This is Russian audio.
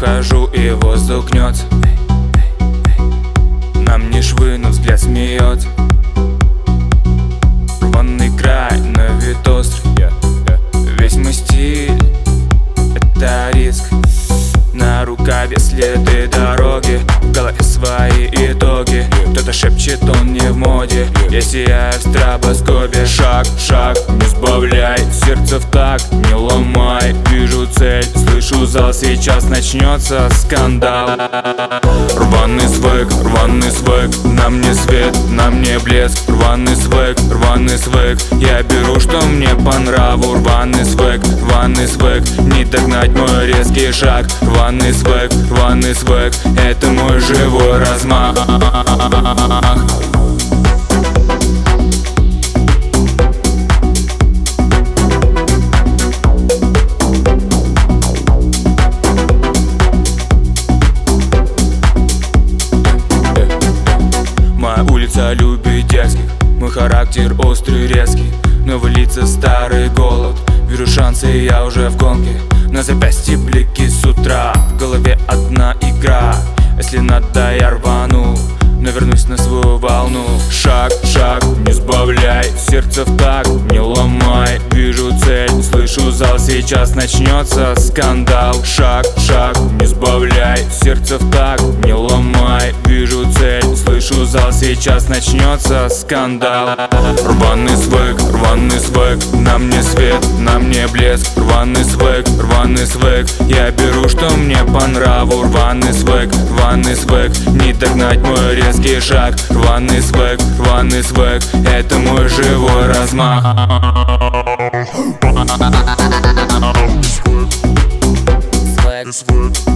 ухожу, и воздух гнется. На мне швы, но взгляд смеется. Рваный край, но вид острый. Весь мой стиль — это риск. На рукаве следы дороги, в голове свои итоги. Кто-то шепчет, он не в моде. Я сияю в стробоскопе. Шаг, шаг, не сбавляй, сердце в такт не ломай. Вижу цель, слышу зал, сейчас начнется скандал. Рваный свек, на мне свет, на мне блеск. Рваный свек, я беру, что мне по нраву. Рваный свек, не догнать мой резкий шаг. Рваный свек, это мой живой размах. Моя улица любит дерзких, мой характер острый, резкий. Новые лица, старый голод. Вижу шансы, я уже в гонке. На запястье блики с утра, в голове одна игра. Если надо, я рвану, но вернусь на свою волну. Шаг, шаг, не сбавляй, сердце в такт не ломай. Вижу цель, слышу зал, сейчас начнется скандал. Шаг, шаг, не сбавляй, сердце в такт не ломай. Вижу цель, слышу зал, сейчас начнется скандал. Рваный свек, на мне свет, на мне блеск. Рваный свек, я беру, что мне по нраву. Рваный свек, не догнать мой резкий шаг. Рваный свек, это мой живой размах. Swag.